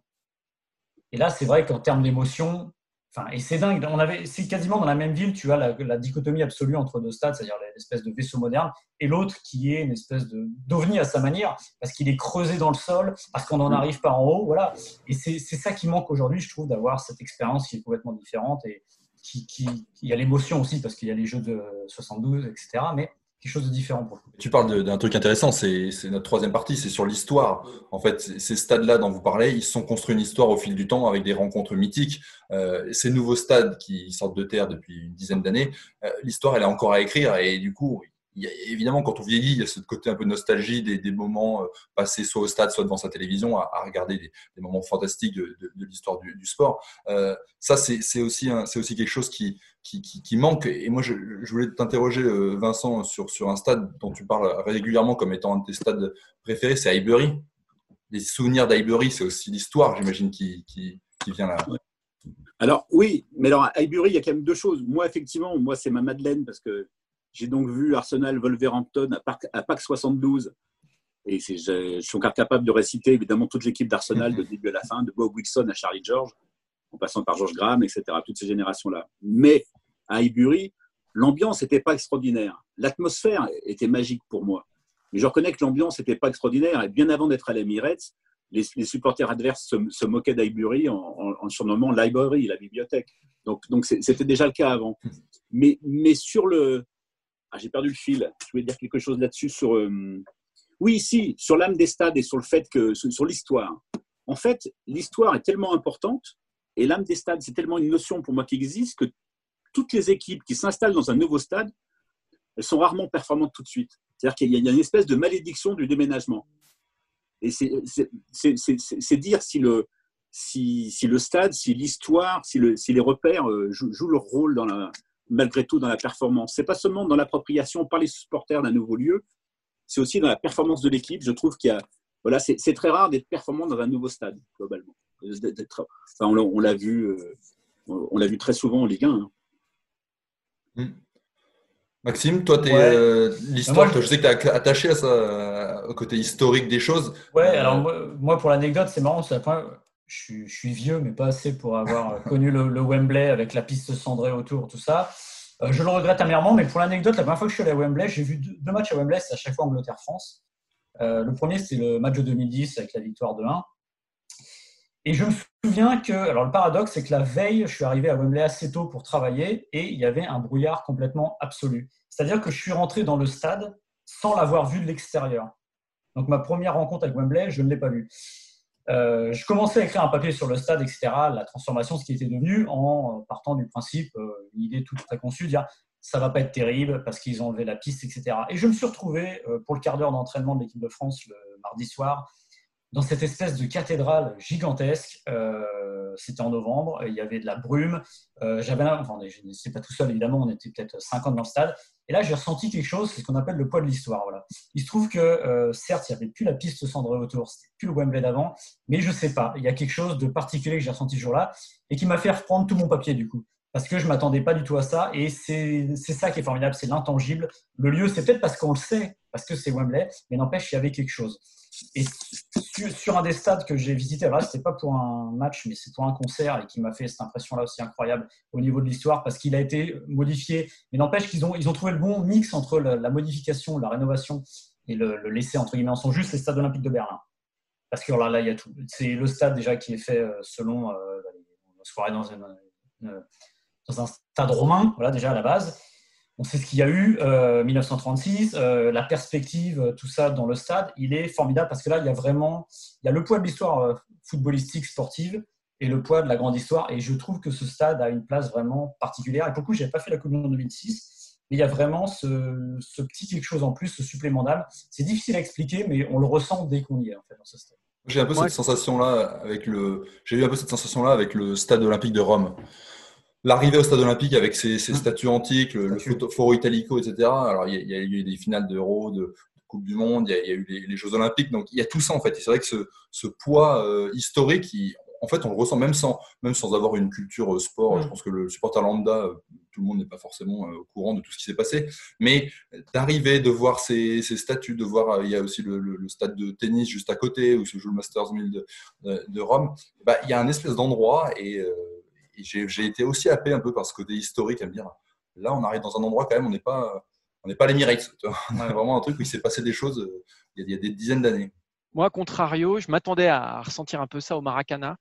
Et là, c'est vrai qu'en termes d'émotion, enfin, et c'est dingue, on avait, c'est quasiment dans la même ville, tu as la, la dichotomie absolue entre deux stades, c'est-à-dire l'espèce de vaisseau moderne, et l'autre qui est une espèce de, d'ovni à sa manière, parce qu'il est creusé dans le sol, parce qu'on n'en arrive pas en haut, voilà. Et c'est, c'est ça qui manque aujourd'hui, je trouve, d'avoir cette expérience qui est complètement différente, et qui, qui, il y a l'émotion aussi, parce qu'il y a les jeux de soixante-douze, et cetera, mais quelque chose de différent pour le coup. Tu parles de, d'un truc intéressant, c'est, c'est notre troisième partie, c'est sur l'histoire. En fait, ces stades-là dont vous parlez, ils se sont construits une histoire au fil du temps avec des rencontres mythiques. Euh, ces nouveaux stades qui sortent de terre depuis une dizaine d'années, euh, l'histoire, elle est encore à écrire. Et du coup, il y a, évidemment, quand on vieillit, il y a ce côté un peu de nostalgie des, des moments euh, passés soit au stade, soit devant sa télévision, à, à regarder des, des moments fantastiques de, de, de l'histoire du, du sport. Euh, ça, c'est, c'est, aussi un, c'est aussi quelque chose qui, qui, qui, qui manque. Et moi, je, je voulais t'interroger, Vincent, sur, sur un stade dont tu parles régulièrement comme étant un de tes stades préférés, c'est Highbury. Les souvenirs d'Highbury, c'est aussi l'histoire, j'imagine, qui, qui, qui vient là. Alors, oui, mais alors, à Highbury, il y a quand même deux choses. Moi, effectivement, moi, c'est ma Madeleine, parce que j'ai donc vu Arsenal Wolverhampton à, Parc, à Pâques soixante-douze. Et c'est, je, je suis encore capable de réciter, évidemment, toute l'équipe d'Arsenal de début à la fin, de Bob Wilson à Charlie George, en passant par George Graham, et cetera, toutes ces générations-là. Mais à Highbury, l'ambiance n'était pas extraordinaire. L'atmosphère était magique pour moi. Mais je reconnais que l'ambiance n'était pas extraordinaire. Et bien avant d'être à l'Emirates, les, les supporters adverses se, se moquaient d'Highbury en, en, en surnommant Library, la bibliothèque. Donc, donc c'était déjà le cas avant. Mais, mais sur le... Ah, j'ai perdu le fil. Je voulais dire quelque chose là-dessus sur... Euh... Oui, si, sur l'âme des stades et sur le fait que... sur l'histoire. En fait, l'histoire est tellement importante et l'âme des stades, c'est tellement une notion pour moi qui existe que toutes les équipes qui s'installent dans un nouveau stade, elles sont rarement performantes tout de suite. C'est-à-dire qu'il y a une espèce de malédiction du déménagement. Et c'est, c'est, c'est, c'est, c'est dire si le, si, si le stade, si l'histoire, si, le, si les repères jouent, jouent leur rôle dans la, malgré tout dans la performance. C'est pas seulement dans l'appropriation par les supporters d'un nouveau lieu, c'est aussi dans la performance de l'équipe. Je trouve qu'il y a, voilà, c'est, c'est très rare d'être performant dans un nouveau stade globalement. D'être, enfin, on, on l'a vu, on l'a vu très souvent en Ligue un. Hein. Mmh. Maxime, toi, t'es, ouais. euh, l'histoire, moi, je... je sais que tu es attaché à ça, au côté historique des choses. Ouais, euh... alors moi, moi, pour l'anecdote, c'est marrant, c'est la première... je, suis, je suis vieux, mais pas assez pour avoir connu le, le Wembley avec la piste cendrée autour, tout ça. Euh, je le regrette amèrement, mais pour l'anecdote, la première fois que je suis allé à Wembley, j'ai vu deux, deux matchs à Wembley, c'est à chaque fois Angleterre-France. Euh, le premier, c'était le match de deux mille dix avec la victoire de un. Et je me souviens que, alors le paradoxe, c'est que la veille, je suis arrivé à Wembley assez tôt pour travailler et il y avait un brouillard complètement absolu. C'est-à-dire que je suis rentré dans le stade sans l'avoir vu de l'extérieur. Donc ma première rencontre avec Wembley, je ne l'ai pas vue. Euh, je commençais à écrire un papier sur le stade, et cetera, la transformation, ce qui était devenu, en partant du principe, euh, une idée toute préconçue, de dire ça va pas être terrible parce qu'ils ont enlevé la piste, et cetera. Et je me suis retrouvé euh, pour le quart d'heure d'entraînement de l'équipe de France le mardi soir dans cette espèce de cathédrale gigantesque. Euh, c'était en novembre, il y avait de la brume. Euh, j'avais, enfin, je n'étais pas tout seul, évidemment, on était peut-être cinquante dans le stade. Et là, j'ai ressenti quelque chose, c'est ce qu'on appelle le poids de l'histoire. Voilà. Il se trouve que, euh, certes, il n'y avait plus la piste cendrée autour, c'était plus le Wembley d'avant, mais je ne sais pas, il y a quelque chose de particulier que j'ai ressenti ce jour-là et qui m'a fait reprendre tout mon papier, du coup. Parce que je ne m'attendais pas du tout à ça. Et c'est, c'est ça qui est formidable, c'est l'intangible. Le lieu, c'est peut-être parce qu'on le sait, parce que c'est Wembley, mais n'empêche, il y avait quelque chose. Et sur un des stades que j'ai visité, alors là, ce n'était pas pour un match, mais c'est pour un concert et qui m'a fait cette impression-là aussi incroyable au niveau de l'histoire parce qu'il a été modifié. Mais n'empêche qu'ils ont, ils ont trouvé le bon mix entre la, la modification, la rénovation et le, le laisser entre guillemets en son juste, c'est le stade olympique de Berlin. Parce que là, là, il y a tout. C'est le stade déjà qui est fait selon, euh, on se croirait dans, une, une, dans un stade romain, voilà, déjà à la base. On sait ce qu'il y a eu, euh, mille neuf cent trente-six, euh, la perspective, tout ça dans le stade, il est formidable parce que là, il y a vraiment il y a le poids de l'histoire euh, footballistique, sportive et le poids de la grande histoire. Et je trouve que ce stade a une place vraiment particulière. Et pour le coup, je n'avais pas fait la Coupe du Monde en deux mille six, mais il y a vraiment ce, ce petit quelque chose en plus, ce supplément d'âme. C'est difficile à expliquer, mais on le ressent dès qu'on y est en fait, dans ce stade. J'ai un peu Moi, cette sensation-là avec le, j'ai eu un peu cette sensation-là avec le stade olympique de Rome. L'arrivée au stade olympique avec ses, ses statues antiques, le, le Foro Italico, et cetera. Alors, il y, a, il y a eu des finales d'Euro, de, de Coupe du Monde, il y a, il y a eu les, les Jeux Olympiques. Donc, il y a tout ça, en fait. Et c'est vrai que ce, ce poids euh, historique, il, en fait, on le ressent même sans, même sans avoir une culture euh, sport. Mmh. Je pense que le supporter lambda, euh, tout le monde n'est pas forcément euh, au courant de tout ce qui s'est passé. Mais d'arriver, de voir ces, ces statues, de voir, euh, il y a aussi le, le, le stade de tennis juste à côté, où se joue le Masters mille de, de, de Rome. Bah, il y a un espèce d'endroit et... Euh, Et j'ai, j'ai été aussi happé un peu par ce côté historique à me dire, là, on arrive dans un endroit quand même, on n'est pas, on n'est pas l'Emirates. On a vraiment un truc où il s'est passé des choses euh, il, y a, il y a des dizaines d'années. Moi, contrario, je m'attendais à ressentir un peu ça au Maracana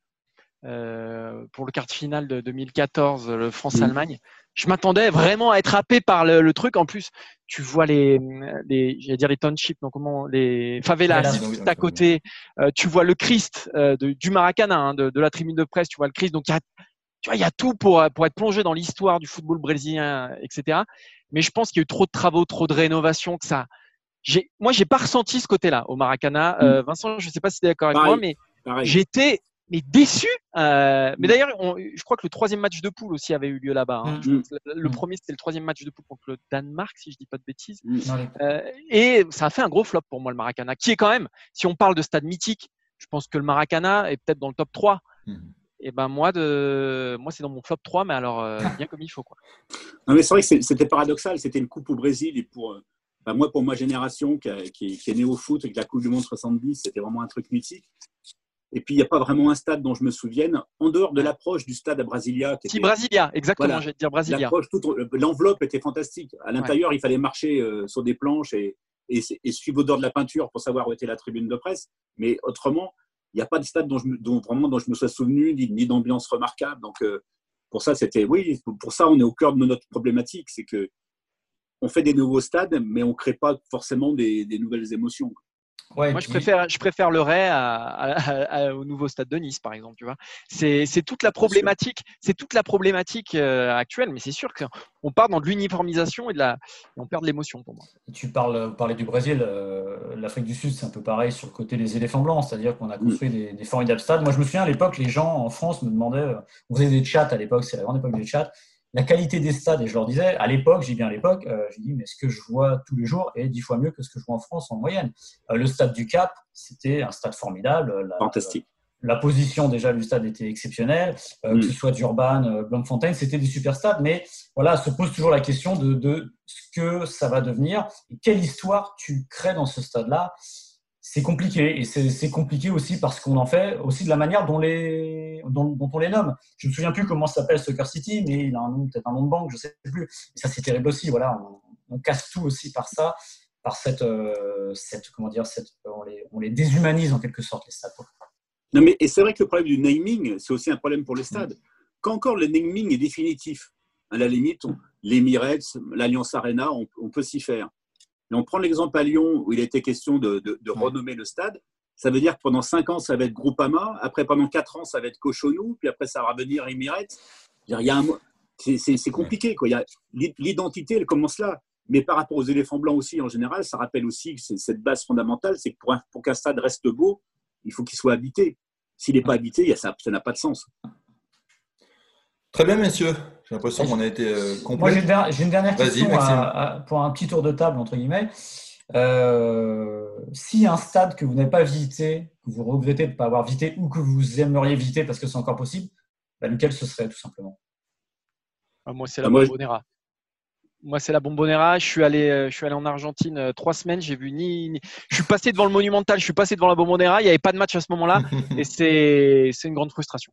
euh, pour le quart de finale de deux mille quatorze, le France-Allemagne. Je m'attendais vraiment à être happé par le, le truc. En plus, tu vois les, les j'allais dire les townships, donc comment les favelas juste à côté. Euh, tu vois le Christ euh, de, du Maracana, hein, de, de la tribune de presse. Tu vois le Christ. Donc il y a Tu vois, il y a tout pour, pour être plongé dans l'histoire du football brésilien, et cetera. Mais je pense qu'il y a eu trop de travaux, trop de rénovations, que ça. J'ai, moi, j'ai pas ressenti ce côté-là au Maracana. Euh, Vincent, je sais pas si tu es d'accord avec pareil, moi, mais pareil. j'étais mais déçu. Euh, mais d'ailleurs, on, je crois que le troisième match de poule aussi avait eu lieu là-bas. Hein. Mm. Le, le premier, c'était le troisième match de poule contre le Danemark, si je dis pas de bêtises. Mm. Euh, et ça a fait un gros flop pour moi, le Maracana, qui est quand même, si on parle de stade mythique, je pense que le Maracana est peut-être dans le top trois. Mm. Et ben moi, de... moi c'est dans mon flop trois, mais alors euh, bien comme il faut. Quoi. Non, mais c'est vrai que c'était paradoxal. C'était une coupe au Brésil. Et pour, ben moi, pour ma génération qui, a, qui, qui est née au foot et que la Coupe du Monde soixante-dix, c'était vraiment un truc mythique. Et puis, il n'y a pas vraiment un stade dont je me souvienne, en dehors de l'approche du stade à Brasilia. Qui si, était, Brasilia, exactement, voilà, je vais te dire Brasilia. L'approche, toute, l'enveloppe était fantastique. À l'intérieur, ouais. il fallait marcher euh, sur des planches et, et, et suivre l'odeur de la peinture pour savoir où était la tribune de presse. Mais autrement, il n'y a pas de stade dont je, dont, vraiment, dont je me sois souvenu, ni, ni d'ambiance remarquable. Donc, euh, pour ça, c'était, oui, pour ça, on est au cœur de notre problématique. C'est qu'on fait des nouveaux stades, mais on ne crée pas forcément des, des nouvelles émotions. Ouais, Moi, je préfère, je préfère le Ray à, à, à, au nouveau stade de Nice, par exemple. Tu vois, c'est, c'est toute la problématique, c'est toute la problématique euh, actuelle. Mais c'est sûr qu'on part dans de l'uniformisation et de la, et on perd de l'émotion pour moi. Tu parles, vous parlez du Brésil, euh, l'Afrique du Sud, c'est un peu pareil sur le côté des éléphants blancs, c'est-à-dire qu'on a construit mmh. des, des formidables stades. Moi, je me souviens à l'époque, les gens en France me demandaient, on faisait des chats à l'époque, c'est la grande époque des chats. La qualité des stades, et je leur disais, à l'époque, j'ai bien à l'époque, euh, j'ai dit, mais ce que je vois tous les jours est dix fois mieux que ce que je vois en France en moyenne. Euh, le stade du Cap, c'était un stade formidable. La, Fantastique. La, la position déjà du stade était exceptionnelle, euh, mmh. que ce soit Durban, euh, Bloemfontein, c'était des super stades, mais voilà, se pose toujours la question de, de ce que ça va devenir et quelle histoire tu crées dans ce stade-là. C'est compliqué et c'est, c'est compliqué aussi parce qu'on en fait aussi de la manière dont, les, dont, dont on les nomme. Je me souviens plus comment ça s'appelle Soccer City, mais il a un nom, peut-être un nom de banque, je sais plus. Et ça c'est terrible aussi. Voilà, on, on casse tout aussi par ça, par cette, euh, cette comment dire, cette, on les, on les déshumanise en quelque sorte les stades. Non mais et c'est vrai que le problème du naming, c'est aussi un problème pour les stades. Mmh. Quand encore le naming est définitif, à la limite, on, l'Emirates, l'Allianz Arena, on, on peut s'y faire. Mais on prend l'exemple à Lyon où il était question de, de, de renommer le stade. Ça veut dire que pendant cinq ans, ça va être Groupama. Après, pendant quatre ans, ça va être Cochonou. Puis après, ça va revenir Emirates. Il y a un, C'est, c'est, c'est compliqué, quoi. Il y a, l'identité, elle commence là. Mais par rapport aux éléphants blancs aussi, en général, ça rappelle aussi que c'est cette base fondamentale, c'est que pour, un, pour qu'un stade reste beau, il faut qu'il soit habité. S'il n'est pas habité, il y a, ça, ça n'a pas de sens. Très bien, messieurs. J'ai l'impression qu'on a été euh, complet. Moi, j'ai une, der- j'ai une dernière Vas-y, question Maxime. à, à, pour un petit tour de table, entre guillemets. Euh, si un stade que vous n'avez pas visité, que vous regrettez de ne pas avoir visité ou que vous aimeriez visiter parce que c'est encore possible, bah, lequel ce serait tout simplement? Ah, moi, c'est la Ah, moi, Bombonera. Moi, c'est la Bombonera. Je suis allé, je suis allé en Argentine euh, trois semaines. J'ai vu ni, ni- Je suis passé devant le Monumental. Je suis passé devant la Bombonera. Il n'y avait pas de match à ce moment-là, et c'est, c'est une grande frustration.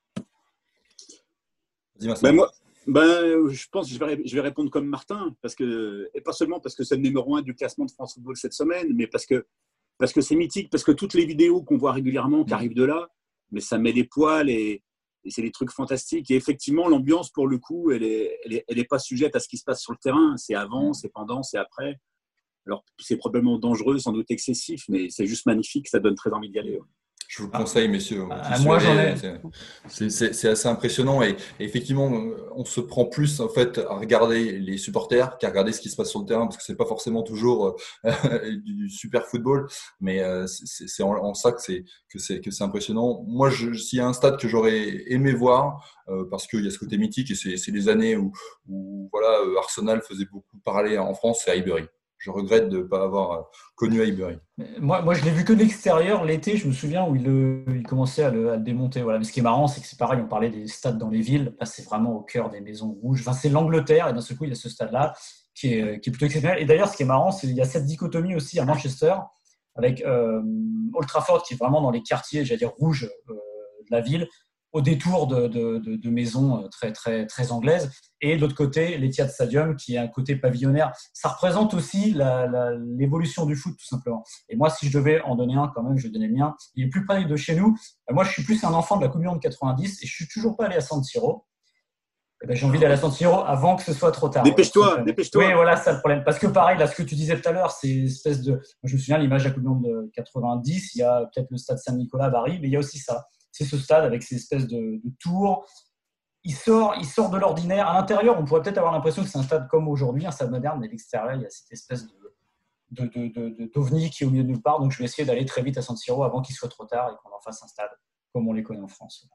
Vas-y, Vincent. Ben moi, ben, je pense que je vais, je vais répondre comme Martin, parce que, et pas seulement parce que c'est le numéro un du classement de France Football cette semaine, mais parce que, parce que c'est mythique, parce que toutes les vidéos qu'on voit régulièrement qui arrivent de là, mais ça met les poils et, et c'est des trucs fantastiques. Et effectivement, l'ambiance, pour le coup, elle est, elle est, elle est pas sujette à ce qui se passe sur le terrain. C'est avant, c'est pendant, c'est après. Alors, c'est probablement dangereux, sans doute excessif, mais c'est juste magnifique, ça donne très envie d'y aller. Ouais. Je vous le conseille, messieurs. Ah, moi, j'en ai. C'est, c'est, c'est assez impressionnant et, et effectivement, on se prend plus en fait à regarder les supporters qu'à regarder ce qui se passe sur le terrain parce que c'est pas forcément toujours euh, du super football, mais euh, c'est, c'est en, en ça que c'est que c'est que c'est impressionnant. Moi, je, s'il y a un stade que j'aurais aimé voir euh, parce qu'il y a ce côté mythique et c'est, c'est les années où, où voilà Arsenal faisait beaucoup parler en France, c'est Highbury. Je regrette de ne pas avoir connu Highbury. Moi, moi, je l'ai vu que de l'extérieur l'été, je me souviens, où il, le, il commençait à le, à le démonter. Voilà. Mais ce qui est marrant, c'est que c'est pareil, on parlait des stades dans les villes. Là, c'est vraiment au cœur des maisons rouges. Enfin, c'est l'Angleterre, et d'un seul coup, il y a ce stade-là qui est, qui est plutôt exceptionnel. Et d'ailleurs, ce qui est marrant, c'est qu'il y a cette dichotomie aussi à Manchester, avec euh, Old Trafford, qui est vraiment dans les quartiers, j'allais dire, rouges euh, de la ville, au détour de, de, de, de maisons très, très, très anglaises. Et de l'autre côté, l'Etihad Stadium, qui est un côté pavillonnaire. Ça représente aussi la, la, l'évolution du foot, tout simplement. Et moi, si je devais en donner un, quand même, je vais donner le mien. Il est plus près de chez nous. Moi, je suis plus un enfant de la Coupe du Monde quatre-vingt-dix et je suis toujours pas allé à San Siro. Et ben, j'ai envie d'aller à San Siro avant que ce soit trop tard. Dépêche-toi, dépêche-toi. Oui, voilà, c'est le problème. Parce que pareil, là, ce que tu disais tout à l'heure, c'est une espèce de… Moi, je me souviens, l'image de la Coupe du Monde de quatre-vingt-dix, il y a peut-être le stade Saint-Nicolas à Paris, mais il y a aussi ça. C'est ce stade avec ces espèces de, de tours. Il sort, il sort de l'ordinaire. À l'intérieur, on pourrait peut-être avoir l'impression que c'est un stade comme aujourd'hui, un stade moderne, mais à l'extérieur, il y a cette espèce de, de, de, de, de, d'ovni qui est au milieu de nulle part. Donc, je vais essayer d'aller très vite à San Siro avant qu'il soit trop tard et qu'on en fasse un stade comme on les connaît en France.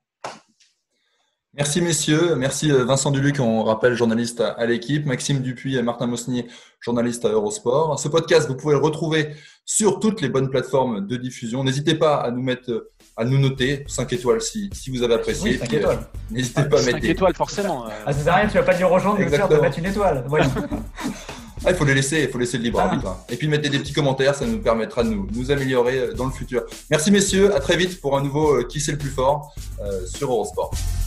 Merci messieurs, merci Vincent Duluc, on rappelle journaliste à l'équipe, Maxime Dupuis et Martin Mosnier, journaliste à Eurosport. Ce podcast, vous pouvez le retrouver sur toutes les bonnes plateformes de diffusion. N'hésitez pas à nous mettre, à nous noter cinq étoiles si, si vous avez apprécié. Oui, cinq étoiles. Euh, n'hésitez pas à mettre cinq étoiles forcément. Ah, ça sert à rien, tu vas pas dire aux gens de faire de mettre une étoile. Voilà. Ah, il faut les laisser, il faut laisser le libre arbitre. Ah. Et puis mettez des petits commentaires, ça nous permettra de nous, nous améliorer dans le futur. Merci messieurs, à très vite pour un nouveau euh, Qui c'est le plus fort euh, sur Eurosport.